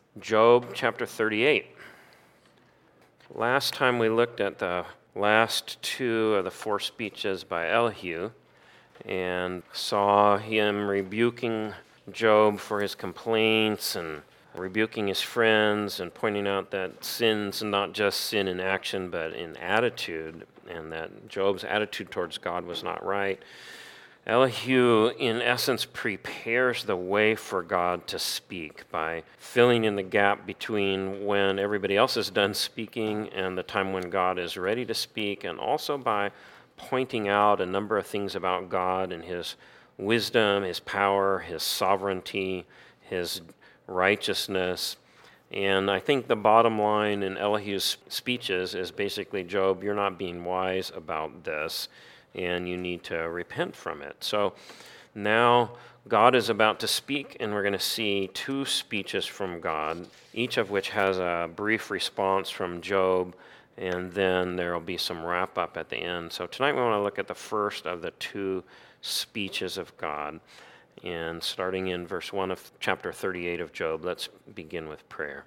Job chapter 38. Last time we looked at the last two of the four speeches by Elihu and saw him rebuking Job for his complaints and rebuking his friends and pointing out that sin's not just sin in action but in attitude, and that Job's attitude towards God was not right. Elihu, in essence, prepares the way for God to speak by filling in the gap between when everybody else is done speaking and the time when God is ready to speak, and also by pointing out a number of things about God and his wisdom, his power, his sovereignty, his righteousness. And I think the bottom line in Elihu's speeches is basically, Job, you're not being wise about this, and you need to repent from it. So now God is about to speak, and we're going to see two speeches from God, each of which has a brief response from Job, and then there will be some wrap up at the end. So tonight we want to look at the first of the two speeches of God. And starting in verse 1 of chapter 38 of Job, let's begin with prayer.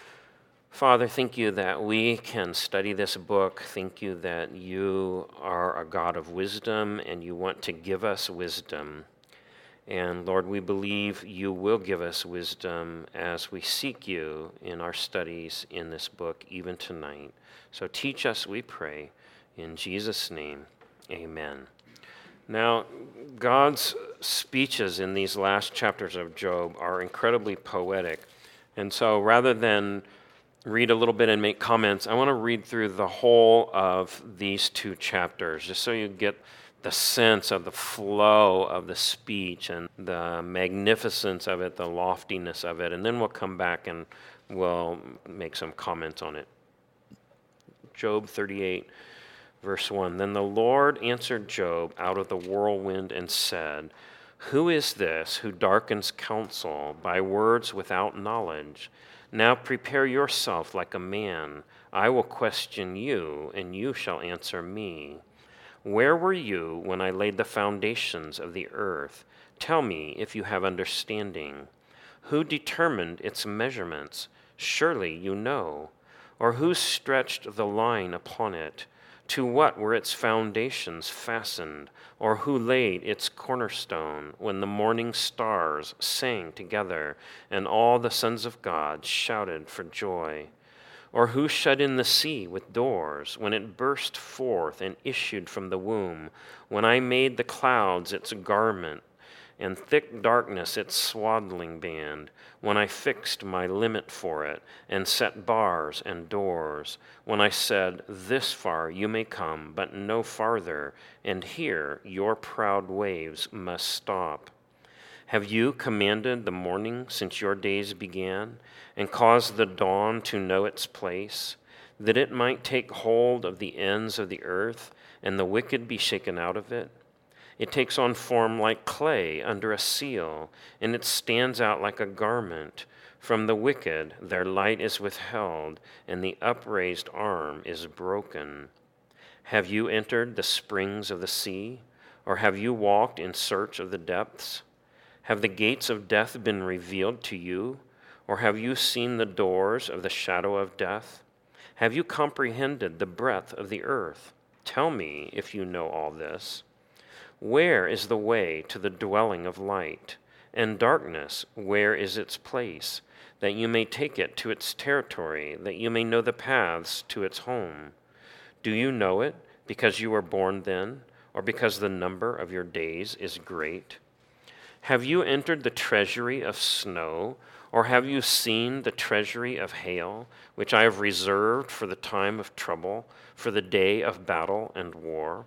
Father, thank you that we can study this book. Thank you that you are a God of wisdom and you want to give us wisdom. And Lord, we believe you will give us wisdom as we seek you in our studies in this book, even tonight. So teach us, we pray. In Jesus' name, amen. Now, God's speeches in these last chapters of Job are incredibly poetic. And so rather than read a little bit and make comments, I want to read through the whole of these two chapters, just so you get the sense of the flow of the speech and the magnificence of it, the loftiness of it, and then we'll come back and we'll make some comments on it. Job 38, verse 1. Then the Lord answered Job out of the whirlwind and said, "Who is this who darkens counsel by words without knowledge? Now prepare yourself like a man. I will question you, and you shall answer me. Where were you when I laid the foundations of the earth? Tell me if you have understanding. Who determined its measurements? Surely you know. Or who stretched the line upon it? To what were its foundations fastened? Or who laid its cornerstone when the morning stars sang together and all the sons of God shouted for joy? Or who shut in the sea with doors when it burst forth and issued from the womb, when I made the clouds its garment and thick darkness its swaddling band, when I fixed my limit for it and set bars and doors, when I said, this far you may come, but no farther, and here your proud waves must stop? Have you commanded the morning since your days began, and caused the dawn to know its place, that it might take hold of the ends of the earth, and the wicked be shaken out of it? It takes on form like clay under a seal, and it stands out like a garment. From the wicked their light is withheld, and the upraised arm is broken. Have you entered the springs of the sea, or have you walked in search of the depths? Have the gates of death been revealed to you, or have you seen the doors of the shadow of death? Have you comprehended the breadth of the earth? Tell me if you know all this. Where is the way to the dwelling of light? And darkness, where is its place? That you may take it to its territory, that you may know the paths to its home. Do you know it because you were born then, or because the number of your days is great? Have you entered the treasury of snow, or have you seen the treasury of hail, which I have reserved for the time of trouble, for the day of battle and war?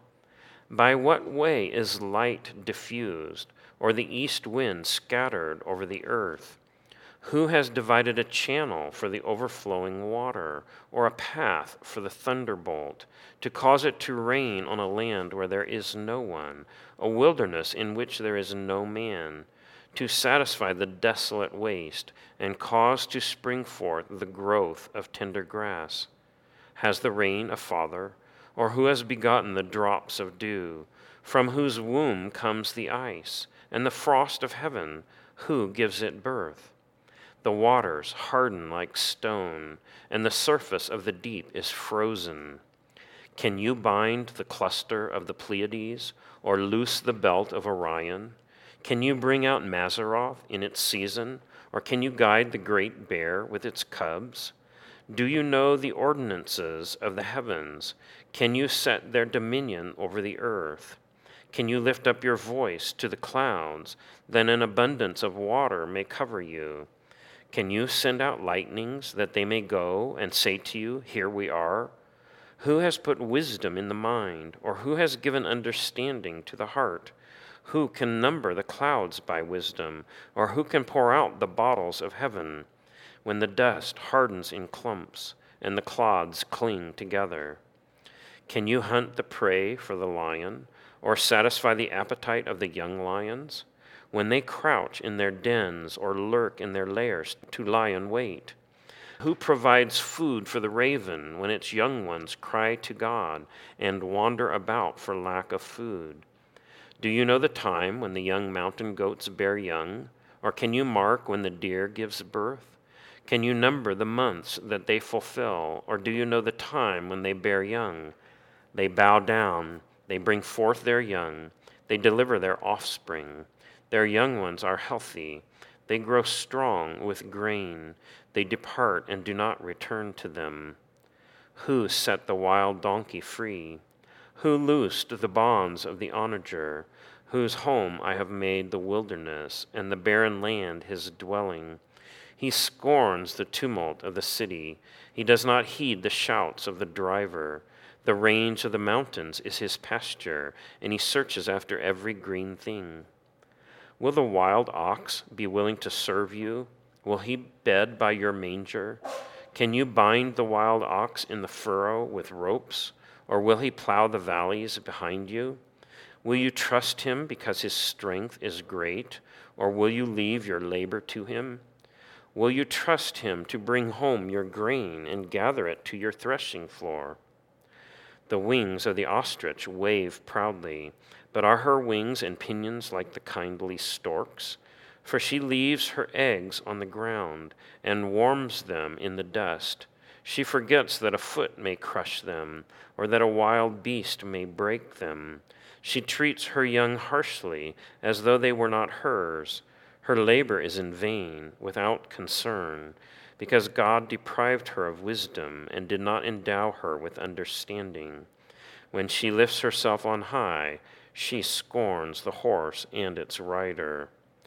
By what way is light diffused, or the east wind scattered over the earth? Who has divided a channel for the overflowing water, or a path for the thunderbolt, to cause it to rain on a land where there is no one, a wilderness in which there is no man, to satisfy the desolate waste, and cause to spring forth the growth of tender grass? Has the rain a father? Or who has begotten the drops of dew? From whose womb comes the ice, and the frost of heaven? Who gives it birth? The waters harden like stone, and the surface of the deep is frozen. Can you bind the cluster of the Pleiades, or loose the belt of Orion? Can you bring out Mazzaroth in its season, or can you guide the great bear with its cubs? Do you know the ordinances of the heavens? Can you set their dominion over the earth? Can you lift up your voice to the clouds? Then an abundance of water may cover you. Can you send out lightnings that they may go and say to you, "Here we are"? Who has put wisdom in the mind, or who has given understanding to the heart? Who can number the clouds by wisdom, or who can pour out the bottles of heaven, when the dust hardens in clumps and the clods cling together? Can you hunt the prey for the lion, or satisfy the appetite of the young lions, when they crouch in their dens or lurk in their lairs to lie in wait? Who provides food for the raven when its young ones cry to God and wander about for lack of food? Do you know the time when the young mountain goats bear young, or can you mark when the deer gives birth? Can you number the months that they fulfill, or do you know the time when they bear young? They bow down, they bring forth their young, they deliver their offspring. Their young ones are healthy, they grow strong with grain, they depart and do not return to them. Who set the wild donkey free? Who loosed the bonds of the onager, whose home I have made the wilderness, and the barren land his dwelling? He scorns the tumult of the city, he does not heed the shouts of the driver. The range of the mountains is his pasture, and he searches after every green thing. Will the wild ox be willing to serve you? Will he bed by your manger? Can you bind the wild ox in the furrow with ropes, or will he plow the valleys behind you? Will you trust him because his strength is great, or will you leave your labor to him? Will you trust him to bring home your grain and gather it to your threshing floor? The wings of the ostrich wave proudly, but are her wings and pinions like the kindly stork's? For she leaves her eggs on the ground and warms them in the dust. She forgets that a foot may crush them, or that a wild beast may break them. She treats her young harshly, as though they were not hers. Her labor is in vain, without concern, because God deprived her of wisdom and did not endow her with understanding. When she lifts herself on high, she scorns the horse and its rider.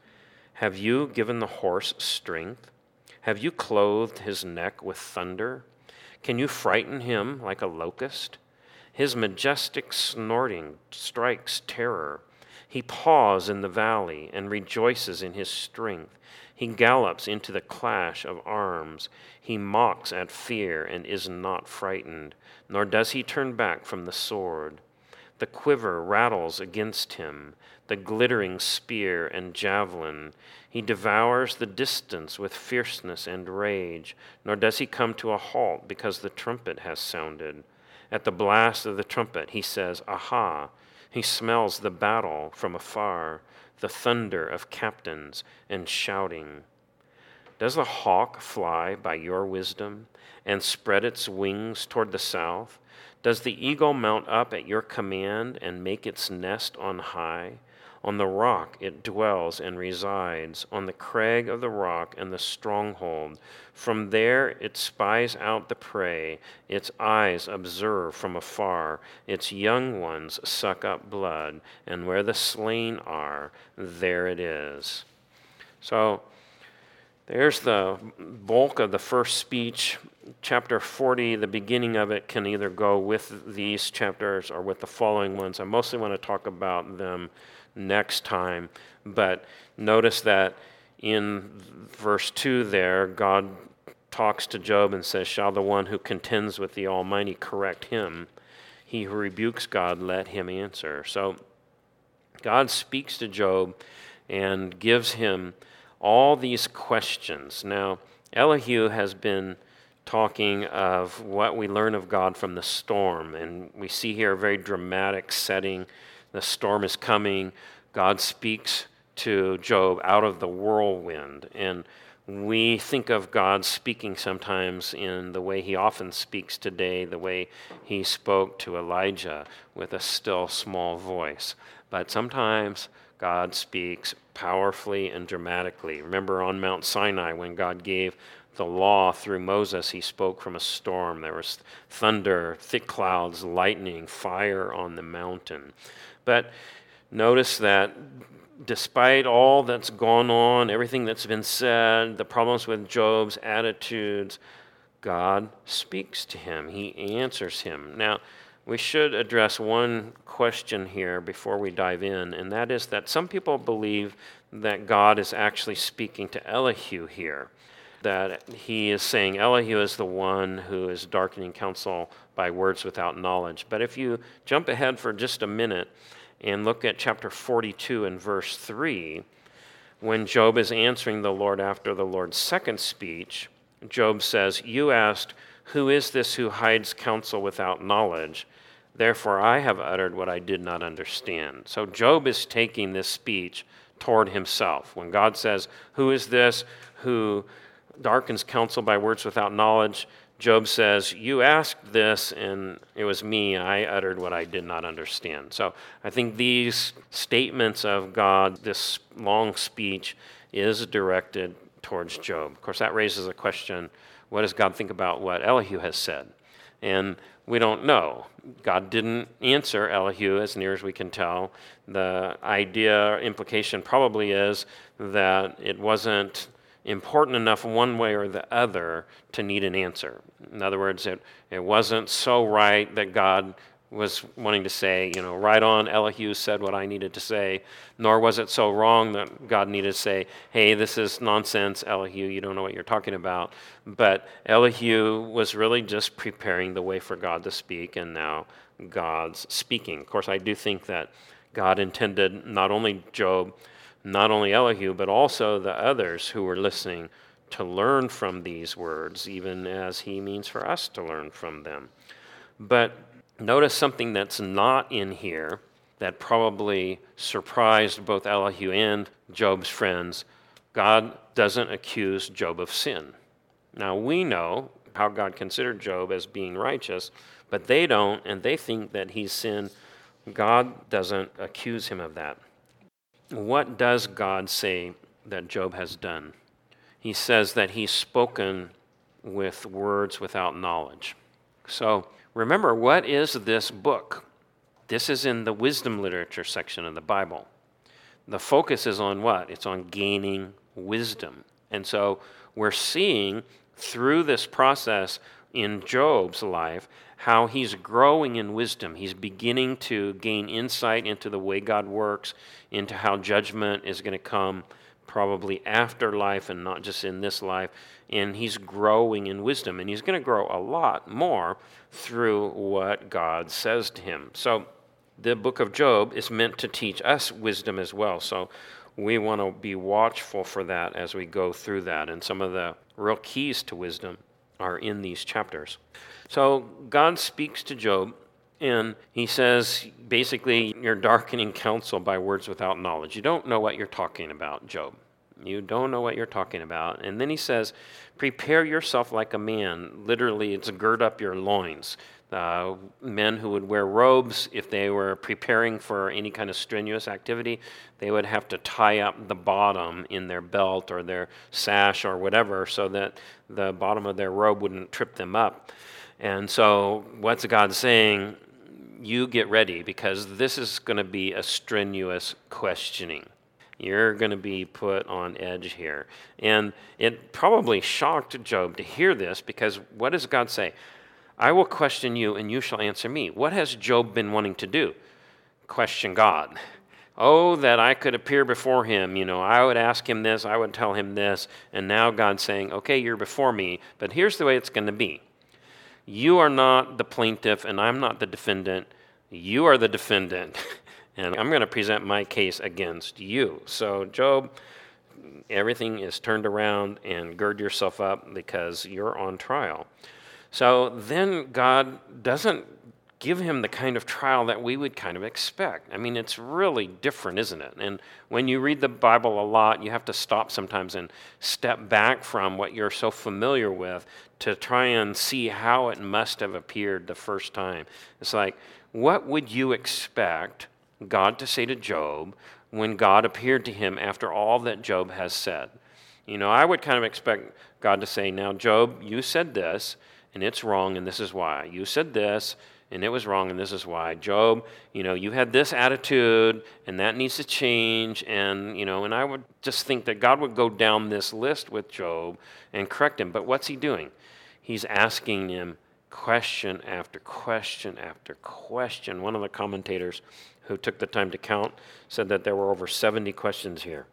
Have you given the horse strength? Have you clothed his neck with thunder? Can you frighten him like a locust? His majestic snorting strikes terror. He paws in the valley and rejoices in his strength. He gallops into the clash of arms. He mocks at fear and is not frightened, nor does he turn back from the sword. The quiver rattles against him, the glittering spear and javelin. He devours the distance with fierceness and rage, nor does he come to a halt because the trumpet has sounded. At the blast of the trumpet he says, "Aha!" He smells the battle from afar, the thunder of captains and shouting. Does the hawk fly by your wisdom and spread its wings toward the south? Does the eagle mount up at your command and make its nest on high? On the rock it dwells and resides, on the crag of the rock and the stronghold. From there it spies out the prey, its eyes observe from afar, its young ones suck up blood, and where the slain are, there it is. So there's the bulk of the first speech. Chapter 40, the beginning of it can either go with these chapters or with the following ones. I mostly want to talk about them next time, but notice that in verse 2 there, God talks to Job and says, "Shall the one who contends with the Almighty correct him? He who rebukes God, let him answer." So God speaks to Job and gives him all these questions. Now, Elihu has been talking of what we learn of God from the storm, and we see here a very dramatic setting. The storm is coming. God speaks to Job out of the whirlwind. And We think of God speaking sometimes in the way he often speaks today, the way he spoke to Elijah with a still small voice. But sometimes God speaks powerfully and dramatically. Remember on Mount Sinai when God gave the law through Moses, he spoke from a storm. There was thunder, thick clouds, lightning, fire on the mountain. But notice that despite all that's gone on, everything that's been said, the problems with Job's attitudes, God speaks to him. He answers him. Now, we should address one question here before we dive in, and that is that some people believe that God is actually speaking to Elihu here, that he is saying Elihu is the one who is darkening counsel by words without knowledge. But if you jump ahead for just a minute and look at chapter 42 and verse 3, when Job is answering the Lord after the Lord's second speech, Job says, "You asked, 'Who is this who hides counsel without knowledge?' Therefore I have uttered what I did not understand." So Job is taking this speech toward himself. When God says, "Who is this who darkens counsel by words without knowledge?" Job says, "You asked this, and it was me. I uttered what I did not understand." So I think these statements of God, this long speech, is directed towards Job. Of course, that raises a question: what does God think about what Elihu has said? And we don't know. God didn't answer Elihu, as near as we can tell. The idea, implication probably is that it wasn't important enough one way or the other to need an answer. In other words, it wasn't so right that God was wanting to say, right on, Elihu said what I needed to say, nor was it so wrong that God needed to say, hey, this is nonsense, Elihu, you don't know what you're talking about. But Elihu was really just preparing the way for God to speak, and now God's speaking. Of course, I do think that God intended not only Job, not only Elihu, but also the others who were listening to learn from these words, even as he means for us to learn from them. But notice something that's not in here that probably surprised both Elihu and Job's friends. God doesn't accuse Job of sin. Now, we know how God considered Job as being righteous, but they don't, and they think that he's sinned. God doesn't accuse him of that. What does God say that Job has done? He says that he's spoken with words without knowledge. So remember, what is this book? This is in the wisdom literature section of the Bible. The focus is on what? It's on gaining wisdom. And so we're seeing through this process in Job's life how he's growing in wisdom. He's beginning to gain insight into the way God works, into how judgment is going to come probably after life and not just in this life. And he's growing in wisdom, and he's going to grow a lot more through what God says to him. So the book of Job is meant to teach us wisdom as well. So we want to be watchful for that as we go through that. And some of the real keys to wisdom are in these chapters. So God speaks to Job, and he says, basically, you're darkening counsel by words without knowledge. You don't know what you're talking about, Job. You don't know what you're talking about. And then he says, prepare yourself like a man. Literally, it's gird up your loins. Men who would wear robes, if they were preparing for any kind of strenuous activity, they would have to tie up the bottom in their belt or their sash or whatever so that the bottom of their robe wouldn't trip them up. And so what's God saying? You get ready, because this is going to be a strenuous questioning. You're going to be put on edge here. And it probably shocked Job to hear this, because what does God say? I will question you, and you shall answer me. What has Job been wanting to do? Question God. Oh, that I could appear before him. I would ask him this, I would tell him this. And now God's saying, okay, you're before me, but here's the way it's going to be. You are not the plaintiff, and I'm not the defendant. You are the defendant, and I'm going to present my case against you. So, Job, everything is turned around, and gird yourself up because you're on trial. So then God doesn't give him the kind of trial that we would kind of expect. I mean, it's really different, isn't it? And when you read the Bible a lot, you have to stop sometimes and step back from what you're so familiar with to try and see how it must have appeared the first time. It's like, what would you expect God to say to Job when God appeared to him after all that Job has said? You know, I would kind of expect God to say, now, Job, you said this, and it's wrong, and this is why. You said this, and it was wrong, and this is why. Job, you had this attitude, and that needs to change, and I would just think that God would go down this list with Job and correct him. But what's he doing? He's asking him question after question after question. One of the commentators who took the time to count said that there were over 70 questions here.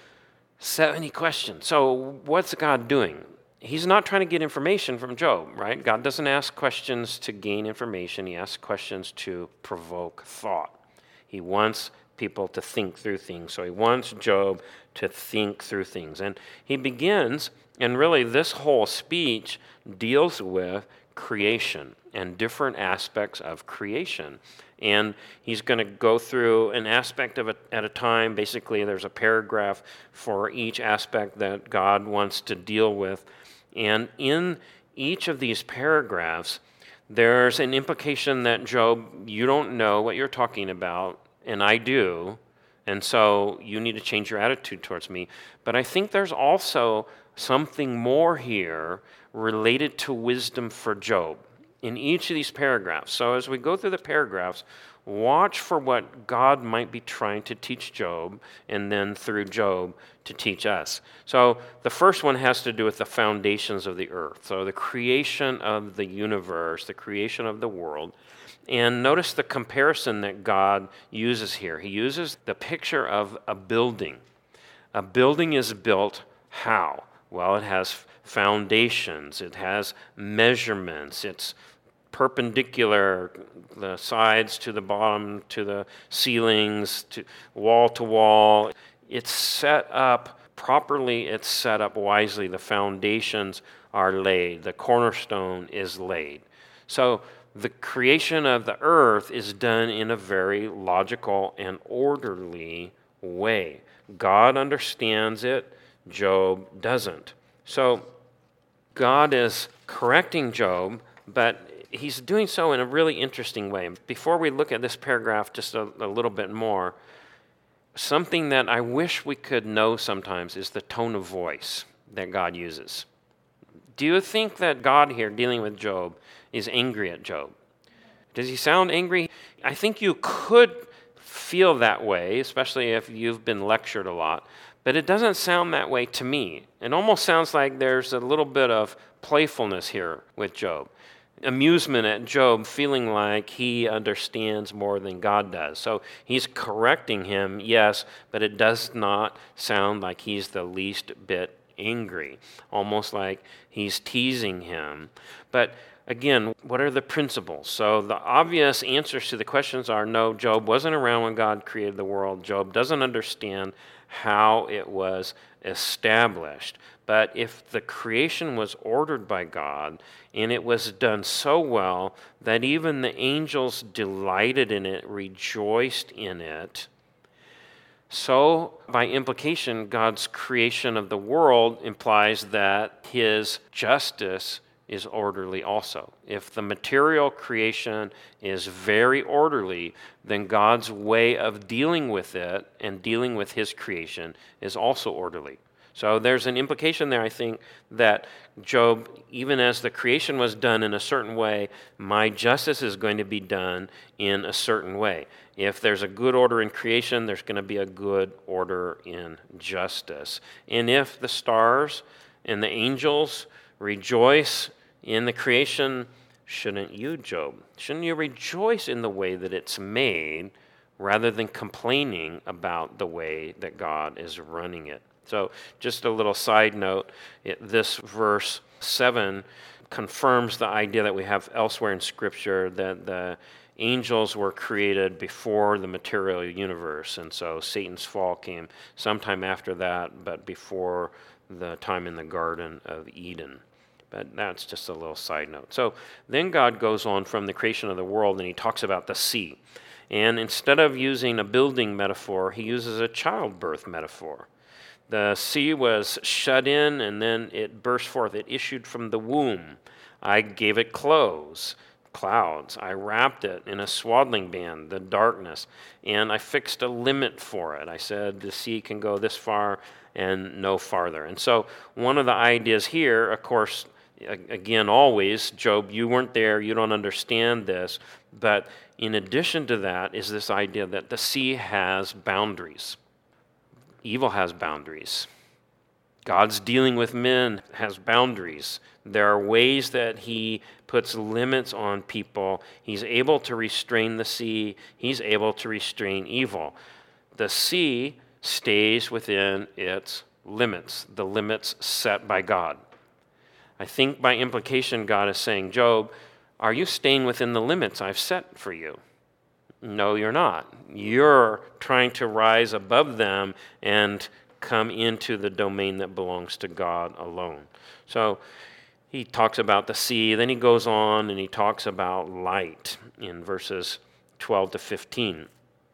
70 questions. So what's God doing? He's not trying to get information from Job, right? God doesn't ask questions to gain information. He asks questions to provoke thought. He wants people to think through things. So he wants Job to think through things. And he begins, and really this whole speech deals with creation and different aspects of creation. And he's going to go through an aspect of it at a time. Basically, there's a paragraph for each aspect that God wants to deal with. And in each of these paragraphs, there's an implication that, Job, you don't know what you're talking about, and I do, and so you need to change your attitude towards me. But I think there's also something more here related to wisdom for Job in each of these paragraphs. So as we go through the paragraphs, watch for what God might be trying to teach Job, and then through Job to teach us. So the first one has to do with the foundations of the earth. So the creation of the universe, the creation of the world. And notice the comparison that God uses here. He uses the picture of a building. A building is built how? Well, it has foundations, it has measurements, it's perpendicular, the sides to the bottom, to the ceilings, to wall. It's set up properly, it's set up wisely. The foundations are laid, the cornerstone is laid. So the creation of the earth is done in a very logical and orderly way. God understands it, Job doesn't. So God is correcting Job, but he's doing so in a really interesting way. Before we look at this paragraph just a little bit more, something that I wish we could know sometimes is the tone of voice that God uses. Do you think that God here, dealing with Job, is angry at Job? Does he sound angry? I think you could feel that way, especially if you've been lectured a lot, but it doesn't sound that way to me. It almost sounds like there's a little bit of playfulness here with Job. Amusement at Job feeling like he understands more than God does. So he's correcting him, yes, but it does not sound like he's the least bit angry, almost like he's teasing him. But again, what are the principles? So the obvious answers to the questions are no, Job wasn't around when God created the world. Job doesn't understand how it was established. But if the creation was ordered by God and it was done so well that even the angels delighted in it, rejoiced in it, so by implication, God's creation of the world implies that his justice is orderly also. If the material creation is very orderly, then God's way of dealing with it and dealing with his creation is also orderly. So there's an implication there, I think, that Job, even as the creation was done in a certain way, my justice is going to be done in a certain way. If there's a good order in creation, there's going to be a good order in justice. And if the stars and the angels rejoice in the creation, shouldn't you, Job? Shouldn't you rejoice in the way that it's made rather than complaining about the way that God is running it? So just a little side note, this verse 7 confirms the idea that we have elsewhere in Scripture that the angels were created before the material universe, and so Satan's fall came sometime after that, but before the time in the Garden of Eden. But that's just a little side note. So then God goes on from the creation of the world and he talks about the sea. And instead of using a building metaphor, he uses a childbirth metaphor. The sea was shut in and then it burst forth. It issued from the womb. I gave it clothes, clouds. I wrapped it in a swaddling band, the darkness, and I fixed a limit for it. I said the sea can go this far and no farther. And so one of the ideas here, of course, again, always, Job, you weren't there, you don't understand this, but in addition to that is this idea that the sea has boundaries. Evil has boundaries. God's dealing with men has boundaries. There are ways that he puts limits on people. He's able to restrain the sea. He's able to restrain evil. The sea stays within its limits, the limits set by God. I think by implication, God is saying, Job, are you staying within the limits I've set for you? No, you're not. You're trying to rise above them and come into the domain that belongs to God alone. So he talks about the sea, then he goes on and he talks about light in verses 12 to 15.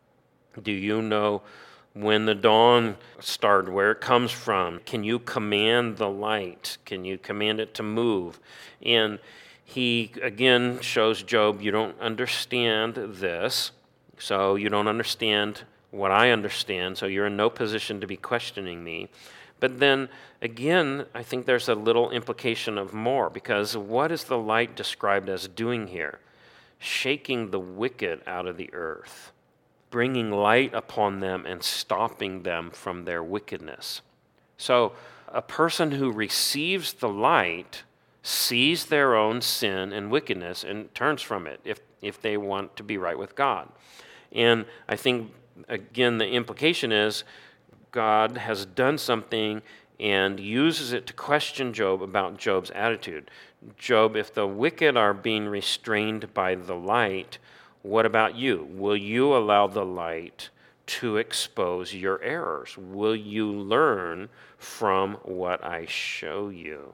Do you know when the dawn started, where it comes from? Can you command the light? Can you command it to move? And he again shows Job, you don't understand this, so you don't understand what I understand, so you're in no position to be questioning me. But then again, I think there's a little implication of more, because what is the light described as doing here? Shaking the wicked out of the earth, bringing light upon them and stopping them from their wickedness. So a person who receives the light sees their own sin and wickedness and turns from it if they want to be right with God. And I think, again, the implication is God has done something and uses it to question Job about Job's attitude. Job, if the wicked are being restrained by the light, what about you? Will you allow the light to expose your errors? Will you learn from what I show you?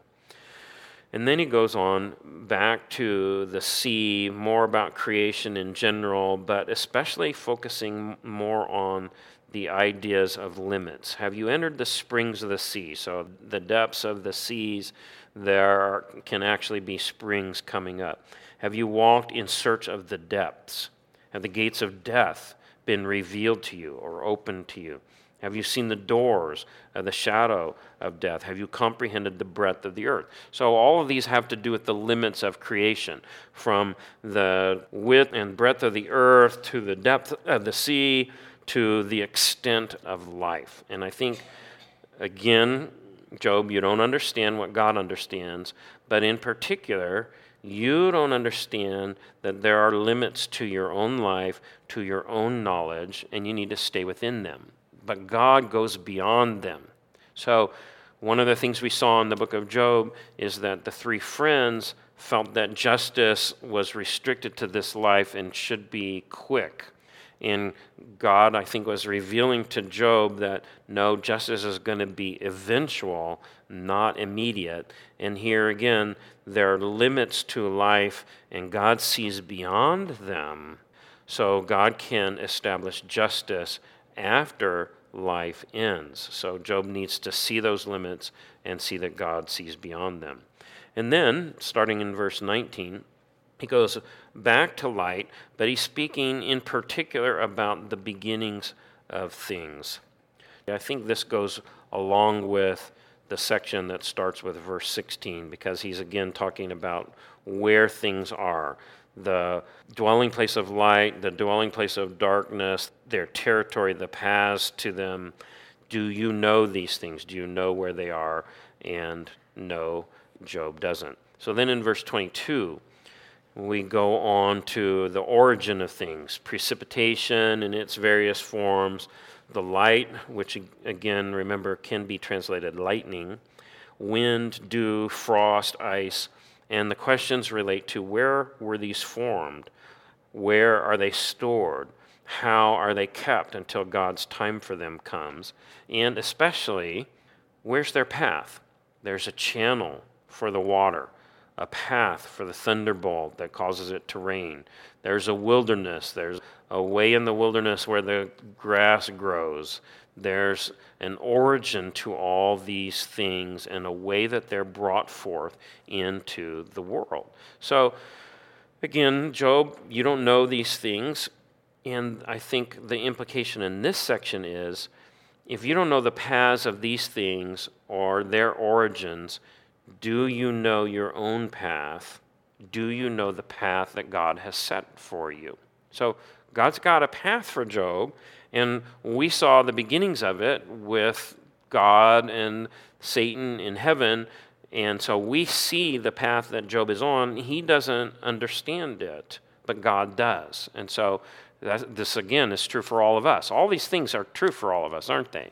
And then he goes on back to the sea, more about creation in general, but especially focusing more on the ideas of limits. Have you entered the springs of the sea? So the depths of the seas, there can actually be springs coming up. Have you walked in search of the depths? Have the gates of death been revealed to you or opened to you? Have you seen the doors of the shadow of death? Have you comprehended the breadth of the earth? So all of these have to do with the limits of creation, from the width and breadth of the earth to the depth of the sea to the extent of life. And I think, again, Job, you don't understand what God understands, but in particular, you don't understand that there are limits to your own life, to your own knowledge, and you need to stay within them. But God goes beyond them. So one of the things we saw in the book of Job is that the three friends felt that justice was restricted to this life and should be quick. And God, I think, was revealing to Job that no, justice is going to be eventual, not immediate. And here again, there are limits to life, and God sees beyond them. So God can establish justice after life ends. So Job needs to see those limits and see that God sees beyond them. And then, starting in verse 19, he goes back to light, but he's speaking in particular about the beginnings of things. I think this goes along with the section that starts with verse 16, because he's again talking about where things are. The dwelling place of light, the dwelling place of darkness, their territory, the paths to them. Do you know these things? Do you know where they are? And no, Job doesn't. So then in verse 22, we go on to the origin of things, precipitation in its various forms, the light, which again, remember, can be translated lightning, wind, dew, frost, ice, and the questions relate to where were these formed? Where are they stored? How are they kept until God's time for them comes? And especially, where's their path? There's a channel for the water. a path for the thunderbolt that causes it to rain. There's a wilderness. There's a way in the wilderness where the grass grows. There's an origin to all these things and a way that they're brought forth into the world. So, again, Job, you don't know these things. And I think the implication in this section is if you don't know the paths of these things or their origins, do you know your own path? Do you know the path that God has set for you? So God's got a path for Job, and we saw the beginnings of it with God and Satan in heaven, and so we see the path that Job is on. He doesn't understand it, but God does. And so this, again, is true for all of us. All these things are true for all of us, aren't they?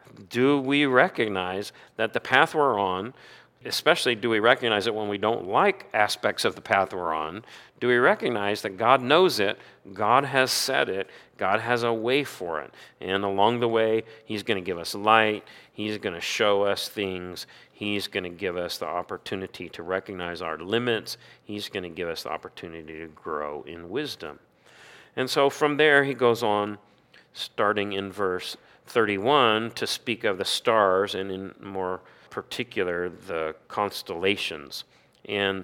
Do we recognize that the path we're on, especially do we recognize it when we don't like aspects of the path we're on? Do we recognize that God knows it, God has said it, God has a way for it, and along the way, He's going to give us light, He's going to show us things, He's going to give us the opportunity to recognize our limits, He's going to give us the opportunity to grow in wisdom. And so from there, he goes on, starting in verse 31, to speak of the stars, and in more particular, the constellations. And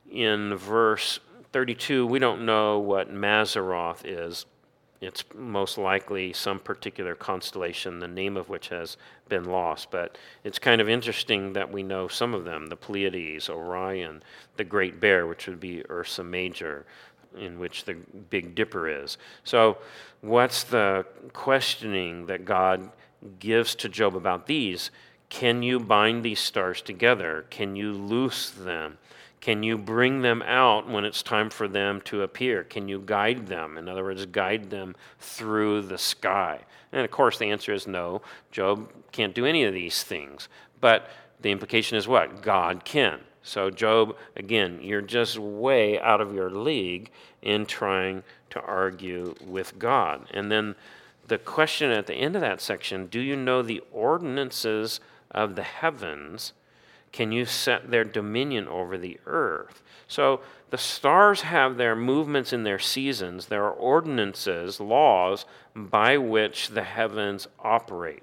in verse 32, we don't know what Mazzaroth is. It's most likely some particular constellation, the name of which has been lost. But it's kind of interesting that we know some of them, the Pleiades, Orion, the Great Bear, which would be Ursa Major, in which the Big Dipper is. So what's the questioning that God gives to Job about these? Can you bind these stars together? Can you loose them? Can you bring them out when it's time for them to appear? Can you guide them? In other words, guide them through the sky. And of course, the answer is no. Job can't do any of these things. But the implication is what? God can. So Job, again, you're just way out of your league in trying to argue with God. And then the question at the end of that section, do you know the ordinances of the heavens? Can you set their dominion over the earth? So the stars have their movements in their seasons. There are ordinances, laws, by which the heavens operate.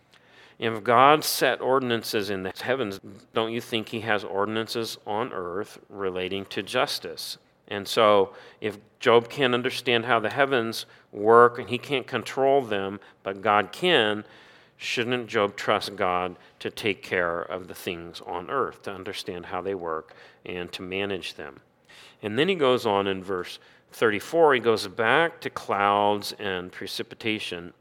If God set ordinances in the heavens, don't you think He has ordinances on earth relating to justice? And so if Job can't understand how the heavens work and he can't control them, but God can, shouldn't Job trust God to take care of the things on earth, to understand how they work and to manage them? And then he goes on in verse 34, he goes back to clouds and precipitation.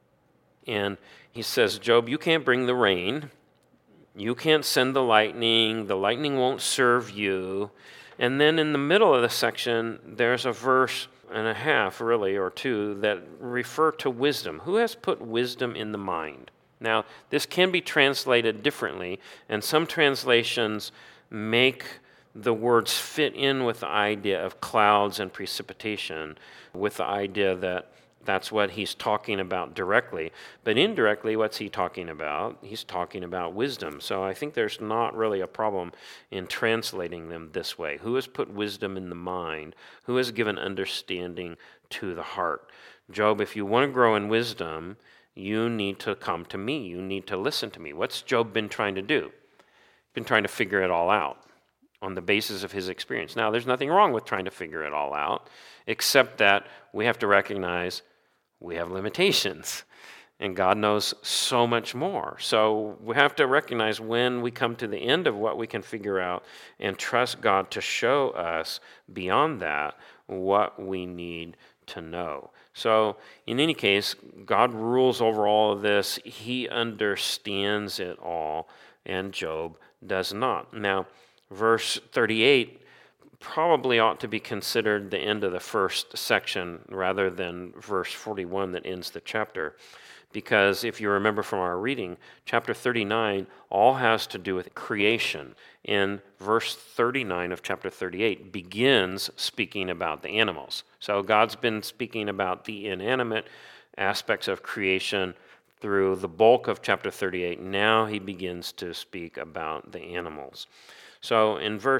And he says, Job, you can't bring the rain. You can't send the lightning. The lightning won't serve you. And then in the middle of the section, there's a verse and a half, really, or two, that refer to wisdom. Who has put wisdom in the mind? Now, this can be translated differently, and some translations make the words fit in with the idea of clouds and precipitation, with the idea that that's what he's talking about directly. But indirectly, what's he talking about? He's talking about wisdom. So I think there's not really a problem in translating them this way. Who has put wisdom in the mind? Who has given understanding to the heart? Job, if you want to grow in wisdom, you need to come to me. You need to listen to me. What's Job been trying to do? He's been trying to figure it all out on the basis of his experience. Now, there's nothing wrong with trying to figure it all out, except that we have to recognize we have limitations, and God knows so much more. So we have to recognize when we come to the end of what we can figure out and trust God to show us beyond that what we need to know. So in any case, God rules over all of this. He understands it all, and Job does not. Now, verse 38 probably ought to be considered the end of the first section rather than verse 41 that ends the chapter. Because if you remember from our reading, chapter 39 all has to do with creation. And verse 39 of chapter 38 begins speaking about the animals. So God's been speaking about the inanimate aspects of creation through the bulk of chapter 38. Now he begins to speak about the animals. So in verse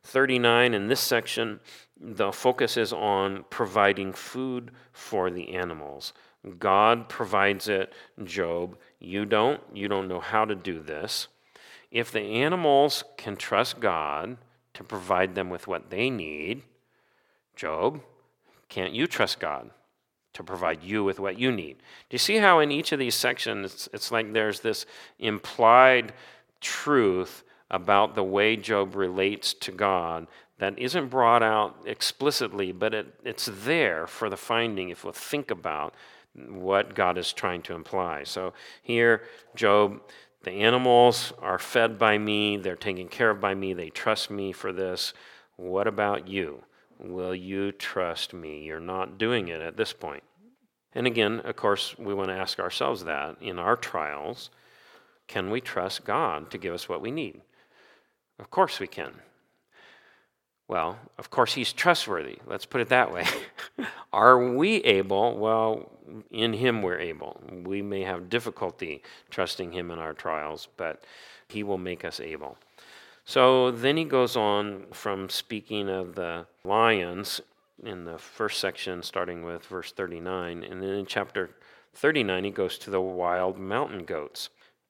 39 in this section, the focus is on providing food for the animals. God provides it, Job. You don't. You don't know how to do this. If the animals can trust God to provide them with what they need, Job, can't you trust God to provide you with what you need? Do you see how in each of these sections it's like there's this implied truth about the way Job relates to God that isn't brought out explicitly, but it's there for the finding if we'll think about what God is trying to imply. So here, Job, the animals are fed by me, they're taken care of by me, they trust me for this. What about you? Will you trust me? You're not doing it at this point. And again, of course, we want to ask ourselves that in our trials. Can we trust God to give us what we need? Of course we can. Well, of course He's trustworthy. Let's put it that way. Are we able? Well, in Him we're able. We may have difficulty trusting Him in our trials, but He will make us able. So then he goes on from speaking of the lions in the first section, starting with verse 39, and then in chapter 39 he goes to the wild mountain goats.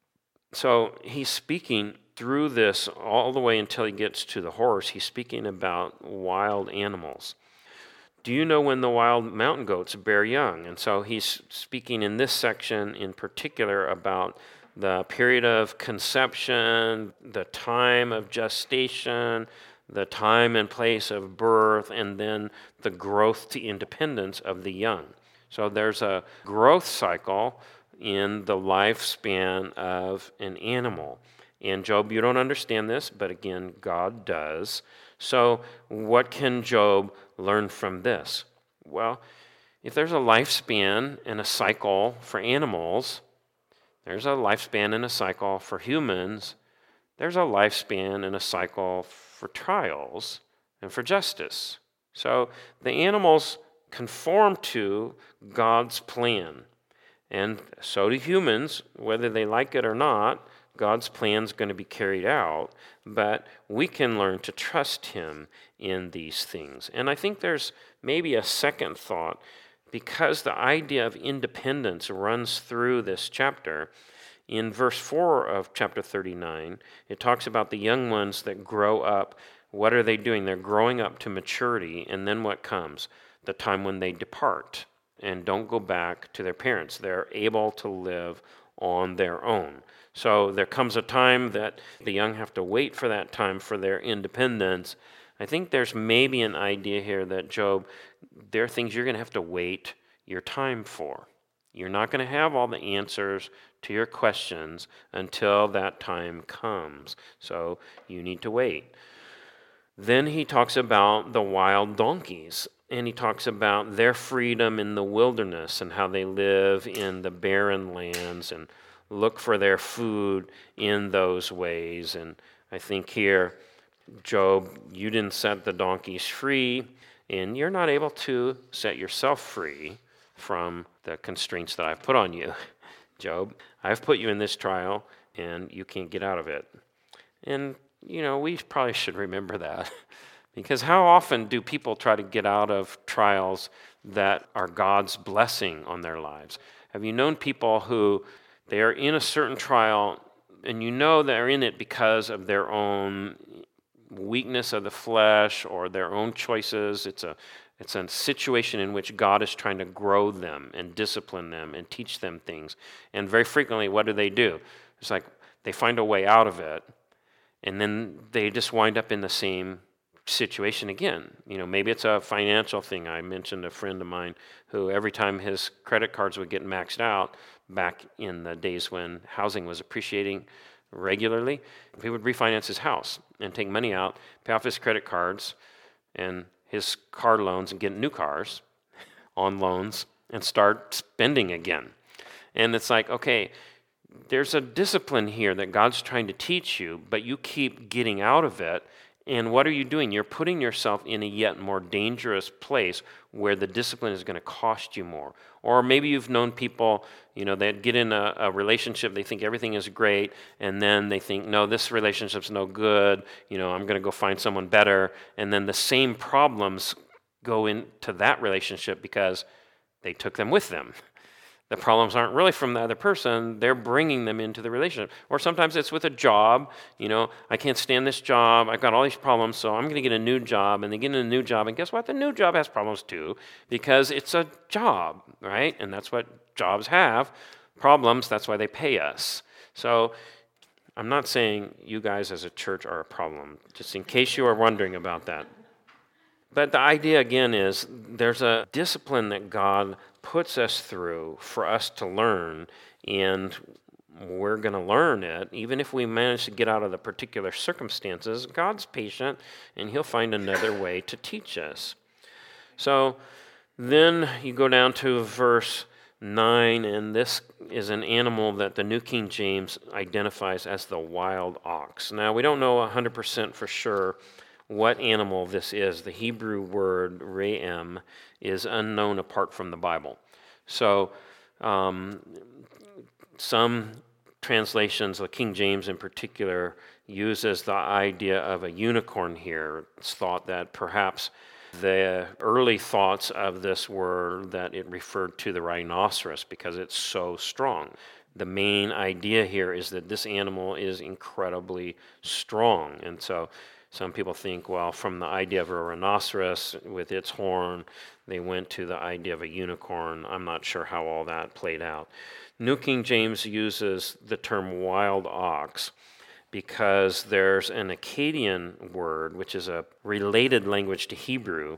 So he's speaking through this all the way until he gets to the horse. He's speaking about wild animals. Do you know when the wild mountain goats bear young? And so he's speaking in this section in particular about the period of conception, the time of gestation, the time and place of birth, and then the growth to independence of the young. So there's a growth cycle in the lifespan of an animal. And Job, you don't understand this, but again, God does. So what can Job learn from this? Well, if there's a lifespan and a cycle for animals, there's a lifespan and a cycle for humans. There's a lifespan and a cycle for trials and for justice. So the animals conform to God's plan. And so do humans, whether they like it or not. God's plan is going to be carried out, but we can learn to trust Him in these things. And I think there's maybe a second thought, because the idea of independence runs through this chapter. In verse 4 of chapter 39, it talks about the young ones that grow up. What are they doing? They're growing up to maturity, and then what comes? The time when they depart and don't go back to their parents. They're able to live on their own. So there comes a time that the young have to wait for that time for their independence. I think there's maybe an idea here that Job, there are things you're going to have to wait your time for. You're not going to have all the answers to your questions until that time comes. So you need to wait. Then he talks about the wild donkeys, and he talks about their freedom in the wilderness and how they live in the barren lands and look for their food in those ways. And I think here, Job, you didn't set the donkeys free, and you're not able to set yourself free from the constraints that I've put on you. Job, I've put you in this trial, and you can't get out of it. And, we probably should remember that. Because how often do people try to get out of trials that are God's blessing on their lives? Have you known people who they are in a certain trial, and they're in it because of their own weakness of the flesh or their own choices? It's a situation in which God is trying to grow them and discipline them and teach them things. And very frequently, what do? It's like they find a way out of it, and then they just wind up in the same situation again. Maybe it's a financial thing. I mentioned a friend of mine who every time his credit cards would get maxed out back in the days when housing was appreciating regularly, he would refinance his house and take money out, pay off his credit cards and his car loans and get new cars on loans and start spending again. And it's like, okay, there's a discipline here that God's trying to teach you, but you keep getting out of it, And what are you doing? You're putting yourself in a yet more dangerous place where the discipline is going to cost you more. Or maybe you've known people, that get in a relationship, they think everything is great, and then they think, no, this relationship's no good, I'm going to go find someone better. And then the same problems go into that relationship because they took them with them. The problems aren't really from the other person, they're bringing them into the relationship. Or sometimes it's with a job, I can't stand this job, I've got all these problems, so I'm going to get a new job, and they get in a new job, and guess what? The new job has problems too, because it's a job, right? And that's what jobs have, problems, that's why they pay us. So I'm not saying you guys as a church are a problem, just in case you are wondering about that. But the idea, again, is there's a discipline that God puts us through for us to learn, and we're going to learn it. Even if we manage to get out of the particular circumstances, God's patient, and He'll find another way to teach us. So then you go down to verse 9, and this is an animal that the New King James identifies as the wild ox. Now, we don't know 100% for sure what animal this is. The Hebrew word re'em is unknown apart from the Bible. So some translations, the King James in particular, uses the idea of a unicorn here. It's thought that perhaps the early thoughts of this were that it referred to the rhinoceros because it's so strong. The main idea here is that this animal is incredibly strong, and so some people think, well, from the idea of a rhinoceros with its horn, they went to the idea of a unicorn. I'm not sure how all that played out. New King James uses the term wild ox because there's an Akkadian word, which is a related language to Hebrew,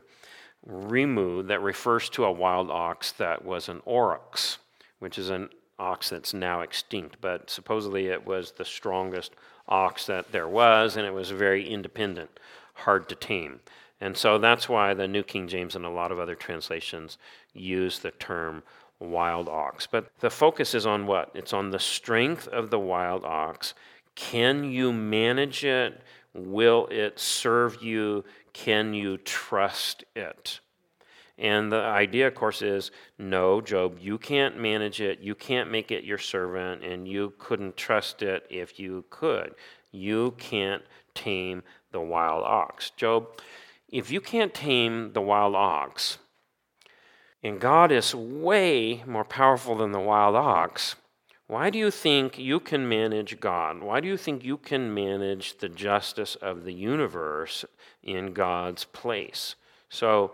rimu, that refers to a wild ox that was an aurochs, which is an ox that's now extinct, but supposedly it was the strongest ox that there was, and it was very independent, hard to tame. And so that's why the New King James and a lot of other translations use the term wild ox. But the focus is on what? It's on the strength of the wild ox. Can you manage it? Will it serve you? Can you trust it? And the idea, of course, is no, Job, you can't manage it, you can't make it your servant, and you couldn't trust it if you could. You can't tame the wild ox. Job, if you can't tame the wild ox, and God is way more powerful than the wild ox, why do you think you can manage God? Why do you think you can manage the justice of the universe in God's place? So,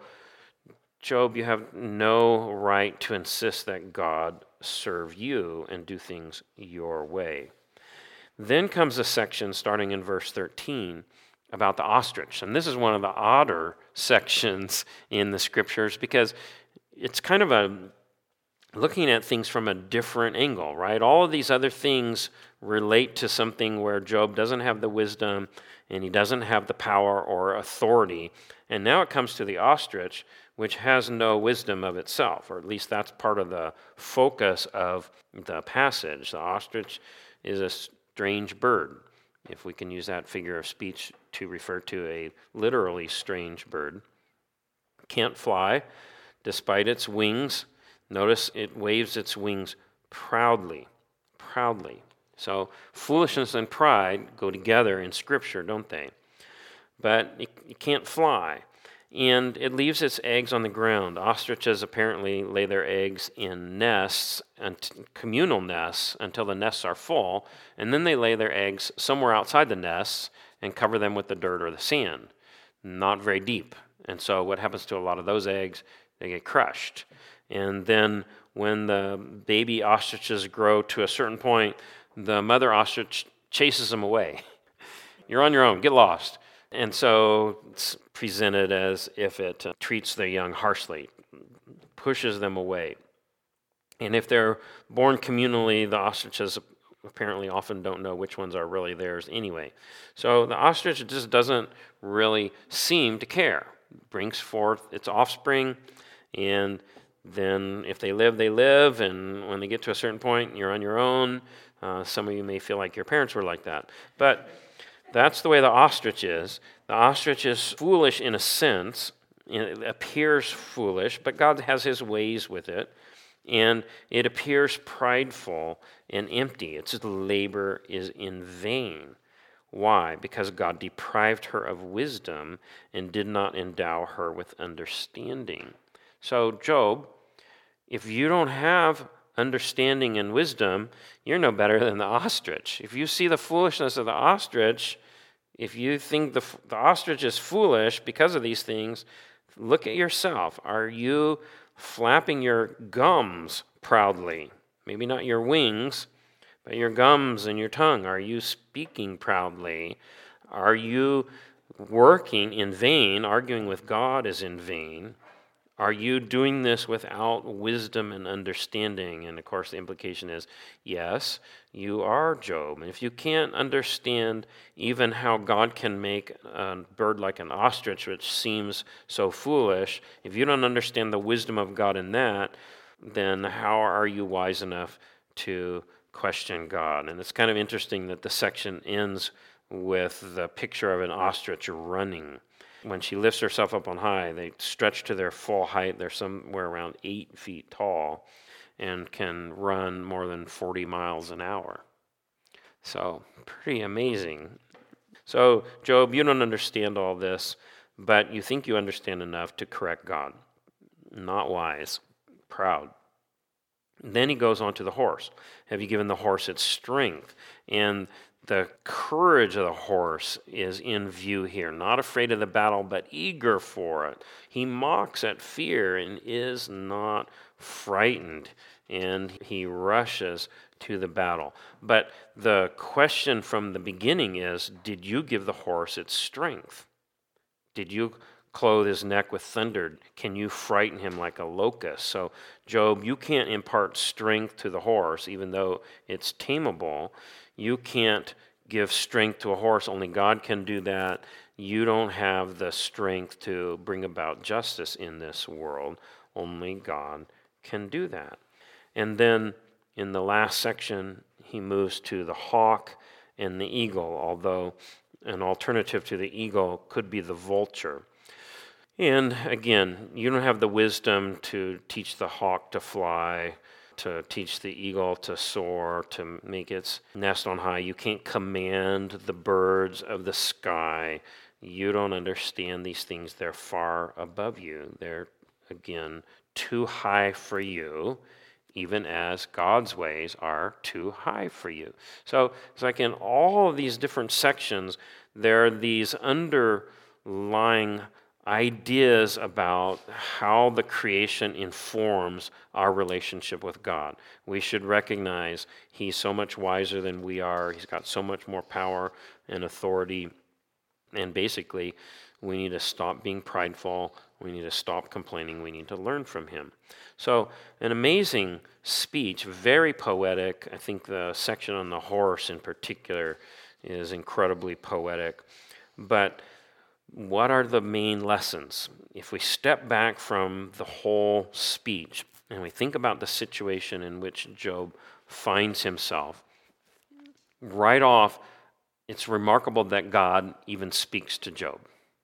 Job, you have no right to insist that God serve you and do things your way. Then comes a section starting in verse 13 about the ostrich. And this is one of the odder sections in the scriptures because it's kind of looking at things from a different angle, right? All of these other things relate to something where Job doesn't have the wisdom and he doesn't have the power or authority. And now it comes to the ostrich, which has no wisdom of itself, or at least that's part of the focus of the passage. The ostrich is a strange bird, if we can use that figure of speech to refer to a literally strange bird. Can't fly despite its wings. Notice it waves its wings proudly, proudly. So foolishness and pride go together in Scripture, don't they? But it can't fly. And it leaves its eggs on the ground. Ostriches apparently lay their eggs in nests, communal nests, until the nests are full, and then they lay their eggs somewhere outside the nests and cover them with the dirt or the sand. Not very deep. And so what happens to a lot of those eggs? They get crushed. And then when the baby ostriches grow to a certain point, the mother ostrich chases them away. You're on your own, get lost. And so it's presented as if it treats the young harshly, pushes them away. And if they're born communally, the ostriches apparently often don't know which ones are really theirs anyway. So the ostrich just doesn't really seem to care. It brings forth its offspring, and then if they live, they live, and when they get to a certain point, you're on your own. Some of you may feel like your parents were like that. But That's the way the ostrich is. The ostrich is foolish in a sense. It appears foolish, but God has his ways with it. And it appears prideful and empty. Its labor is in vain. Why? Because God deprived her of wisdom and did not endow her with understanding. So, Job, if you don't have understanding and wisdom, you're no better than the ostrich. If you see the foolishness of the ostrich, if you think the ostrich is foolish because of these things, look at yourself. Are you flapping your gums proudly? Maybe not your wings, but your gums and your tongue. Are you speaking proudly? Are you working in vain? Arguing with God is in vain. Are you doing this without wisdom and understanding? And of course, the implication is yes, you are, Job. And if you can't understand even how God can make a bird like an ostrich, which seems so foolish, if you don't understand the wisdom of God in that, then how are you wise enough to question God? And it's kind of interesting that the section ends with the picture of an ostrich running. When she lifts herself up on high, they stretch to their full height. They're somewhere around 8 feet tall and can run more than 40 miles an hour. So, pretty amazing. So, Job, you don't understand all this, but you think you understand enough to correct God. Not wise, proud. Then he goes on to the horse. Have you given the horse its strength? And the courage of the horse is in view here. Not afraid of the battle, but eager for it. He mocks at fear and is not frightened. And he rushes to the battle. But the question from the beginning is, did you give the horse its strength? Did you clothe his neck with thunder? Can you frighten him like a locust? So, Job, you can't impart strength to the horse, even though it's tameable. You can't give strength to a horse. Only God can do that. You don't have the strength to bring about justice in this world. Only God can do that. And then in the last section, he moves to the hawk and the eagle, although an alternative to the eagle could be the vulture. And again, you don't have the wisdom to teach the hawk to fly, to teach the eagle to soar, to make its nest on high. You can't command the birds of the sky. You don't understand these things. They're far above you. They're, again, too high for you, even as God's ways are too high for you. So it's like in all of these different sections, there are these underlying ideas about how the creation informs our relationship with God. We should recognize He's so much wiser than we are. He's got so much more power and authority. And basically, we need to stop being prideful. We need to stop complaining. We need to learn from Him. So, an amazing speech, very poetic. I think the section on the horse in particular is incredibly poetic. But what are the main lessons? If we step back from the whole speech and we think about the situation in which Job finds himself, right off, it's remarkable that God even speaks to Job.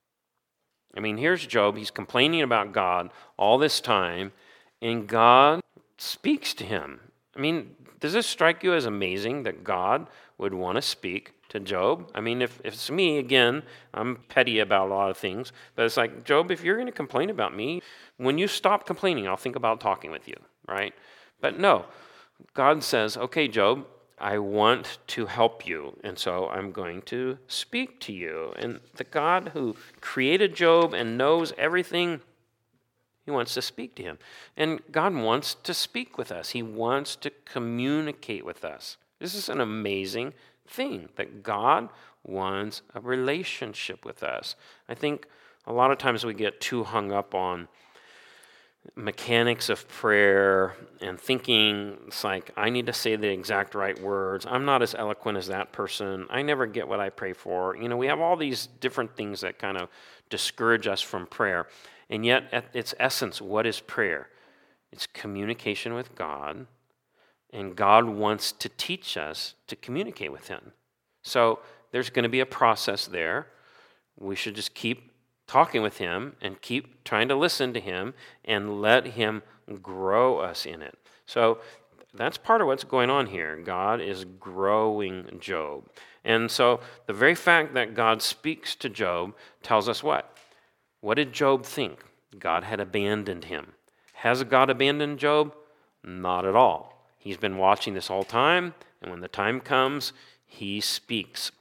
I mean, here's Job. He's complaining about God all this time, and God speaks to him. I mean, does this strike you as amazing that God would want to speak to Job? I mean, if it's me, again, I'm petty about a lot of things, but it's like, Job, if you're going to complain about me, when you stop complaining, I'll think about talking with you, right? But no, God says, okay, Job, I want to help you, and so I'm going to speak to you. And the God who created Job and knows everything, He wants to speak to him. And God wants to speak with us. He wants to communicate with us. This is an amazing thing, that God wants a relationship with us. I think a lot of times we get too hung up on mechanics of prayer and thinking it's like, I need to say the exact right words. I'm not as eloquent as that person. I never get what I pray for. You know, we have all these different things that kind of discourage us from prayer. And yet, at its essence, what is prayer? It's communication with God, and God wants to teach us to communicate with Him. So there's going to be a process there. We should just keep talking with him and keep trying to listen to him and let him grow us in it. So that's part of what's going on here. God is growing Job. And so the very fact that God speaks to Job tells us what? What did Job think? God had abandoned him. Has God abandoned Job? Not at all. He's been watching this whole time, and when the time comes, he speaks.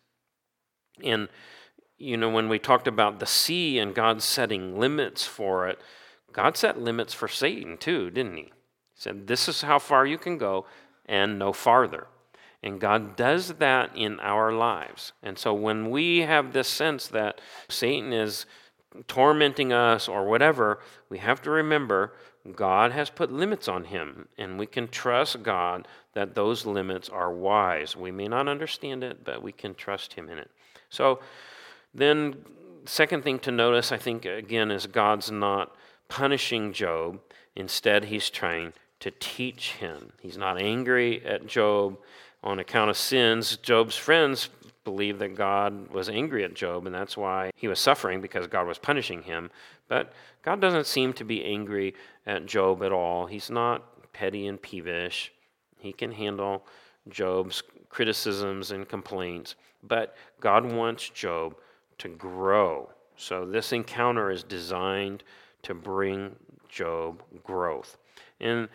And, when we talked about the sea and God setting limits for it, God set limits for Satan too, didn't he? He said, this is how far you can go and no farther. And God does that in our lives. And so when we have this sense that Satan is tormenting us or whatever, we have to remember God has put limits on him, and we can trust God that those limits are wise. We may not understand it, but we can trust him in it. So then, second thing to notice, I think, again, is God's not punishing Job. Instead, he's trying to teach him. He's not angry at Job on account of sins. Job's friends believed that God was angry at Job, and that's why he was suffering, because God was punishing him. But God doesn't seem to be angry at Job at all. He's not petty and peevish. He can handle Job's criticisms and complaints. But God wants Job to grow. So this encounter is designed to bring Job growth. And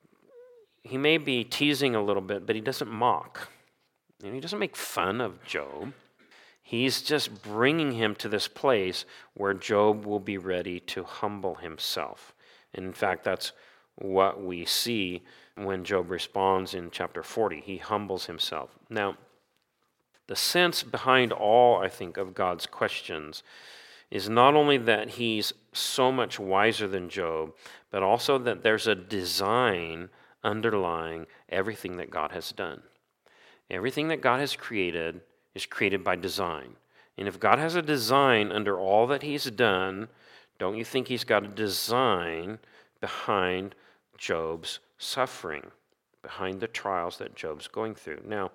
he may be teasing a little bit, but he doesn't mock. He doesn't make fun of Job. He's just bringing him to this place where Job will be ready to humble himself. And in fact, that's what we see when Job responds in chapter 40. He humbles himself. Now, the sense behind all, I think, of God's questions is not only that he's so much wiser than Job, but also that there's a design underlying everything that God has done. Everything that God has created is created by design. And if God has a design under all that he's done, don't you think he's got a design behind Job's suffering, behind the trials that Job's going through? Now,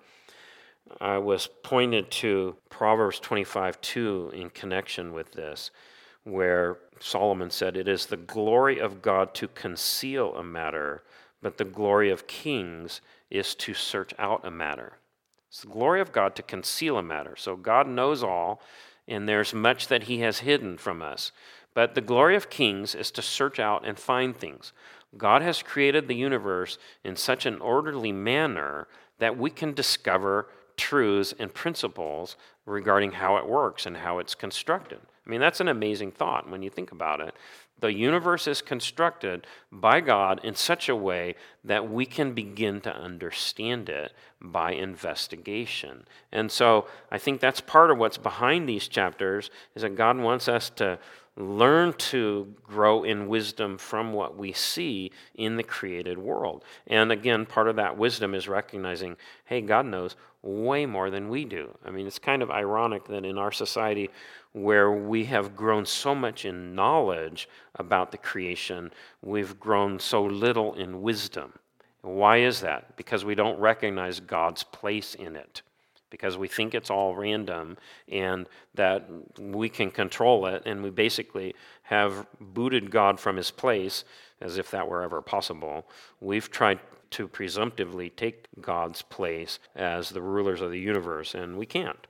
I was pointed to Proverbs 25:2 in connection with this, where Solomon said, "It is the glory of God to conceal a matter, but the glory of kings is to search out a matter." It's the glory of God to conceal a matter. So God knows all, and there's much that he has hidden from us. But the glory of kings is to search out and find things. God has created the universe in such an orderly manner that we can discover truths and principles regarding how it works and how it's constructed. I mean, that's an amazing thought when you think about it. The universe is constructed by God in such a way that we can begin to understand it by investigation. And so I think that's part of what's behind these chapters, is that God wants us to learn to grow in wisdom from what we see in the created world. And again, part of that wisdom is recognizing, hey, God knows way more than we do. I mean, it's kind of ironic that in our society, where we have grown so much in knowledge about the creation, we've grown so little in wisdom. Why is that? Because we don't recognize God's place in it. Because we think it's all random and that we can control it, and we basically have booted God from his place, as if that were ever possible. We've tried to presumptively take God's place as the rulers of the universe, and we can't.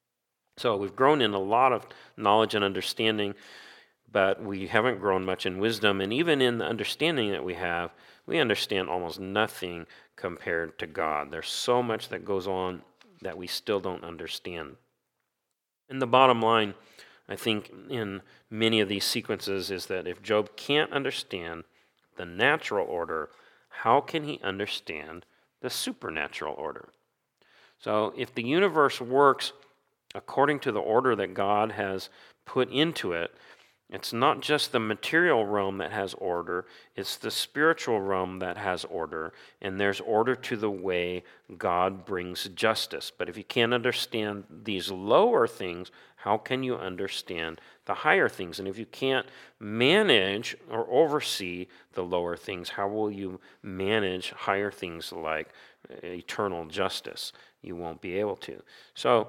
So we've grown in a lot of knowledge and understanding, but we haven't grown much in wisdom. And even in the understanding that we have, we understand almost nothing compared to God. There's so much that goes on that we still don't understand. And the bottom line, I think, in many of these sequences is that if Job can't understand the natural order, how can he understand the supernatural order? So if the universe works according to the order that God has put into it, it's not just the material realm that has order, it's the spiritual realm that has order, and there's order to the way God brings justice. But if you can't understand these lower things, how can you understand the higher things? And if you can't manage or oversee the lower things, how will you manage higher things like eternal justice? You won't be able to. So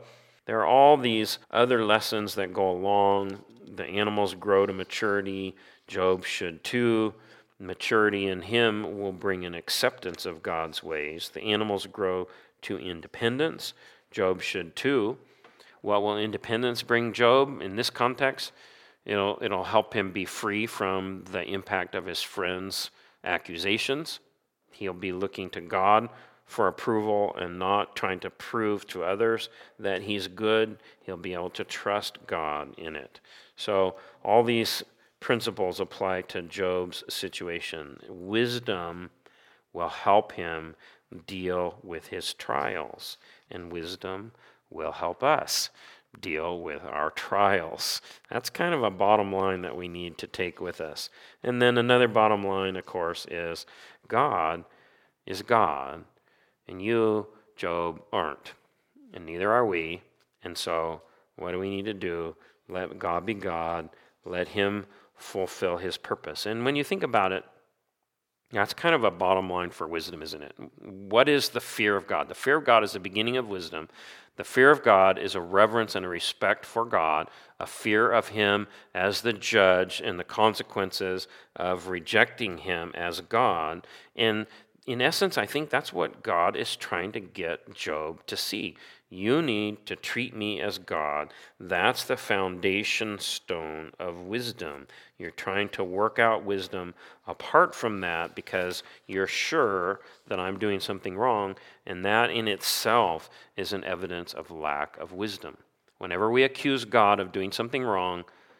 There are all these other lessons that go along. The animals grow to maturity. Job should too. Maturity in him will bring an acceptance of God's ways. The animals grow to independence. Job should too. What will independence bring Job in this context? It'll help him be free from the impact of his friends' accusations. He'll be looking to God for approval and not trying to prove to others that he's good. He'll be able to trust God in it. So all these principles apply to Job's situation. Wisdom will help him deal with his trials, and wisdom will help us deal with our trials. That's kind of a bottom line that we need to take with us. And then another bottom line, of course, is God is God, and you, Job, aren't, and neither are we. And so what do we need to do? Let God be God. Let him fulfill his purpose. And when you think about it, that's kind of a bottom line for wisdom, isn't it? What is the fear of God? The fear of God is the beginning of wisdom. The fear of God is a reverence and a respect for God, a fear of him as the judge and the consequences of rejecting him as God. And in essence, I think that's what God is trying to get Job to see. You need to treat me as God. That's the foundation stone of wisdom. You're trying to work out wisdom apart from that because you're sure that I'm doing something wrong, and that in itself is an evidence of lack of wisdom. Whenever we accuse God of doing something wrong,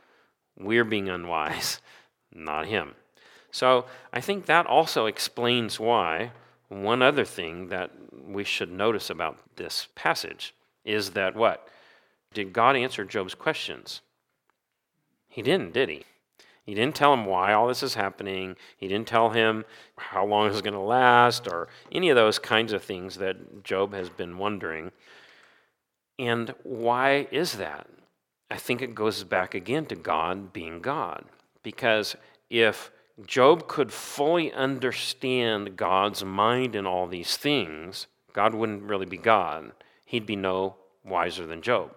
we're being unwise, not him. So I think that also explains why one other thing that we should notice about this passage is that what? Did God answer Job's questions? He didn't, did he? He didn't tell him why all this is happening. He didn't tell him how long it's going to last or any of those kinds of things that Job has been wondering. And why is that? I think it goes back again to God being God. Because if Job could fully understand God's mind in all these things, God wouldn't really be God. He'd be no wiser than Job.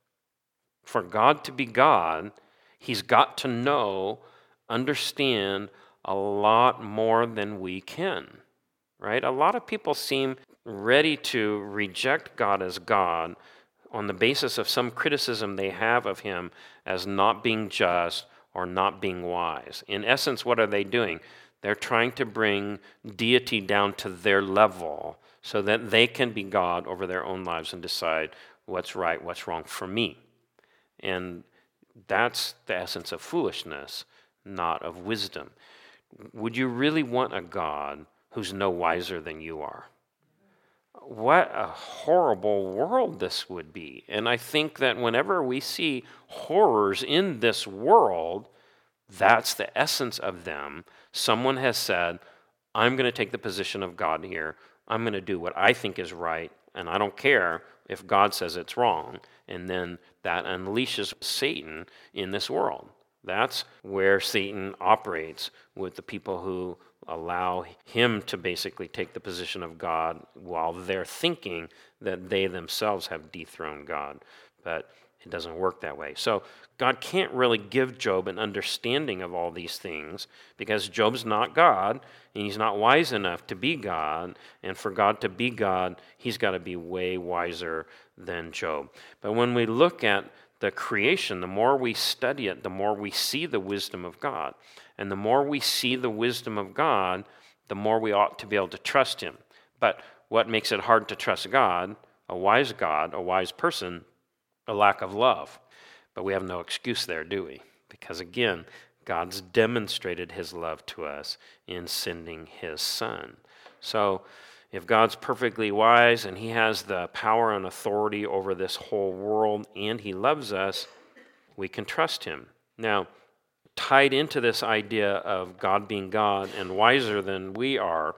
For God to be God, he's got to know, understand a lot more than we can, right? A lot of people seem ready to reject God as God on the basis of some criticism they have of him as not being just or not being wise. In essence, what are they doing? They're trying to bring deity down to their level so that they can be God over their own lives and decide what's right, what's wrong for me. And that's the essence of foolishness, not of wisdom. Would you really want a God who's no wiser than you are? What a horrible world this would be. And I think that whenever we see horrors in this world, that's the essence of them. Someone has said, I'm going to take the position of God here. I'm going to do what I think is right, and I don't care if God says it's wrong. And then that unleashes Satan in this world. That's where Satan operates with the people who allow him to basically take the position of God while they're thinking that they themselves have dethroned God. But it doesn't work that way. So God can't really give Job an understanding of all these things because Job's not God and he's not wise enough to be God. And for God to be God, he's got to be way wiser than Job. But when we look at the creation, the more we study it, the more we see the wisdom of God. And the more we see the wisdom of God, the more we ought to be able to trust him. But what makes it hard to trust God, a wise person, a lack of love. But we have no excuse there, do we? Because again, God's demonstrated his love to us in sending his son. So if God's perfectly wise and he has the power and authority over this whole world and he loves us, we can trust him. Now, tied into this idea of God being God and wiser than we are,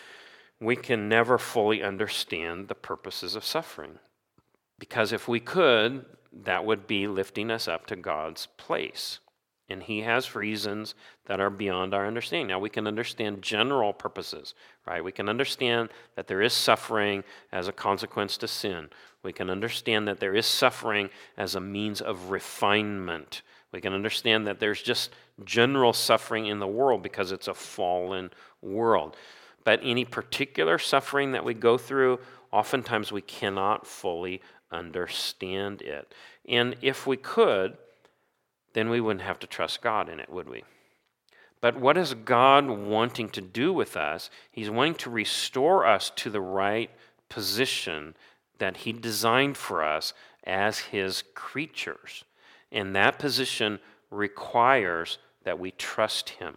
we can never fully understand the purposes of suffering. Because if we could, that would be lifting us up to God's place. And he has reasons that are beyond our understanding. Now, we can understand general purposes, right? We can understand that there is suffering as a consequence to sin. We can understand that there is suffering as a means of refinement. We can understand that there's just general suffering in the world because it's a fallen world. But any particular suffering that we go through, oftentimes we cannot fully understand it. And if we could, then we wouldn't have to trust God in it, would we? But what is God wanting to do with us? He's wanting to restore us to the right position that he designed for us as his creatures. And that position requires that we trust him.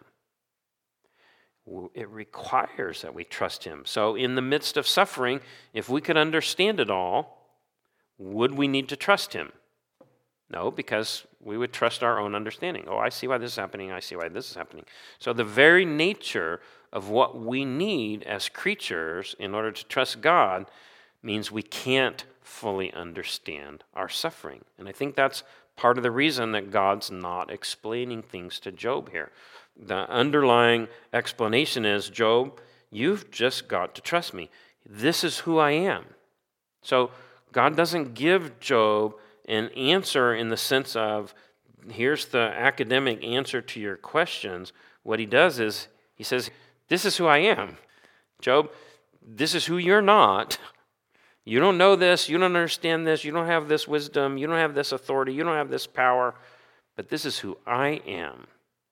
It requires that we trust him. So in the midst of suffering, if we could understand it all, would we need to trust him? No, because we would trust our own understanding. Oh, I see why this is happening. I see why this is happening. So the very nature of what we need as creatures in order to trust God means we can't fully understand our suffering. And I think that's part of the reason that God's not explaining things to Job here. The underlying explanation is, Job, you've just got to trust me. This is who I am. So God doesn't give Job an answer in the sense of, here's the academic answer to your questions. What he does is, he says, this is who I am. Job, this is who you're not. You don't know this, you don't understand this, you don't have this wisdom, you don't have this authority, you don't have this power, but this is who I am.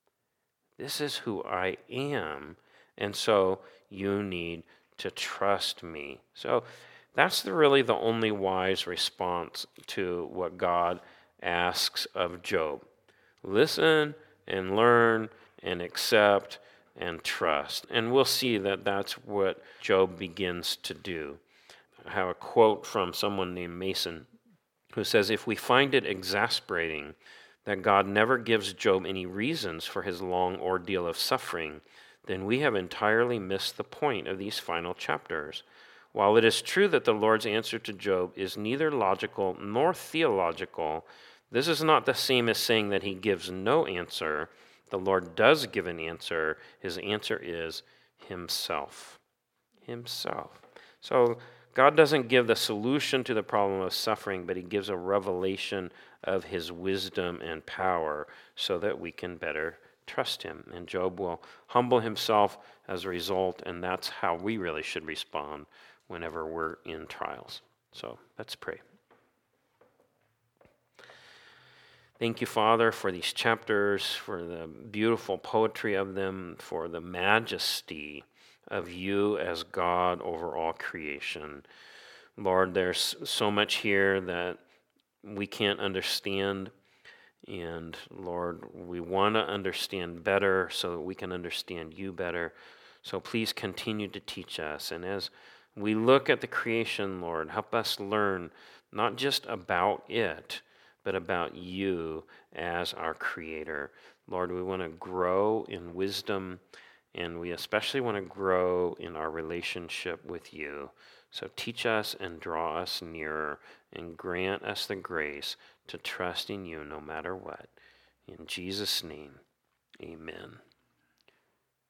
This is who I am, and so you need to trust me. So that's really the only wise response to what God asks of Job. Listen and learn and accept and trust. And we'll see that that's what Job begins to do. I have a quote from someone named Mason who says, if we find it exasperating that God never gives Job any reasons for his long ordeal of suffering, then we have entirely missed the point of these final chapters. While it is true that the Lord's answer to Job is neither logical nor theological, this is not the same as saying that he gives no answer. The Lord does give an answer. His answer is himself. Himself. So God doesn't give the solution to the problem of suffering, but he gives a revelation of his wisdom and power so that we can better trust him. And Job will humble himself as a result, and that's how we really should respond whenever we're in trials. So let's pray. Thank you, Father, for these chapters, for the beautiful poetry of them, for the majesty of you as God over all creation. Lord, there's so much here that we can't understand. And Lord, we want to understand better so that we can understand you better. So please continue to teach us. And as we look at the creation, Lord, help us learn not just about it, but about you as our creator. Lord, we want to grow in wisdom, and we especially want to grow in our relationship with you. So teach us and draw us nearer, and grant us the grace to trust in you no matter what. In Jesus' name, amen.